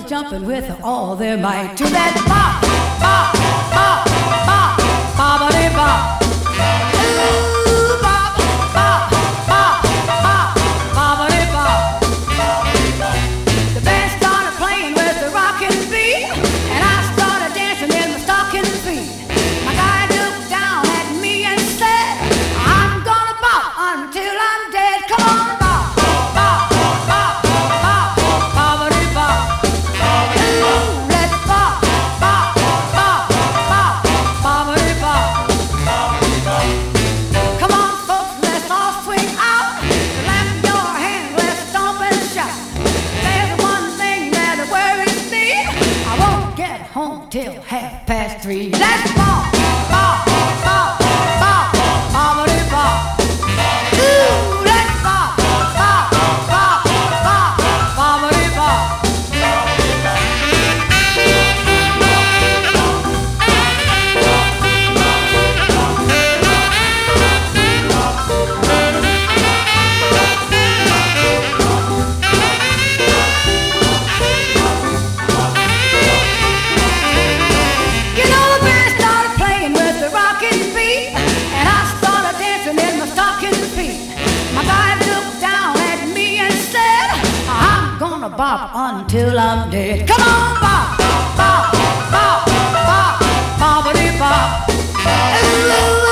jumping with all their might to that bop, bop, bop, bop, bobbity bop. Ooh, bop, bop, bop, bop, bobbity bop. The band started playing with the rockin' beat, and I started dancing in my stocking feet. My guy looked down at me and said, I'm gonna bop until I'm dead. Come on, bop, bop, bop, bop, bobbity bop. Ooh, let's bop, bop, bop, bop, bobbity bop. Come on, folks, let's all swing out. Clap your hands, let's stomp and shout. There's one thing that worries me. I won't get home till 3:30. Let's bop, bop, bop, bop, bobbity bop. Ooh, let's bop, bop, bop, bop, bobbity bop. You know the band started playing with the rockin' beat, and I started dancing in my stocking feet. My guy looked down at me and said, I'm gonna bop until I'm dead. Come on, bop, bop, bop, bop, bobbity bop. Ooh,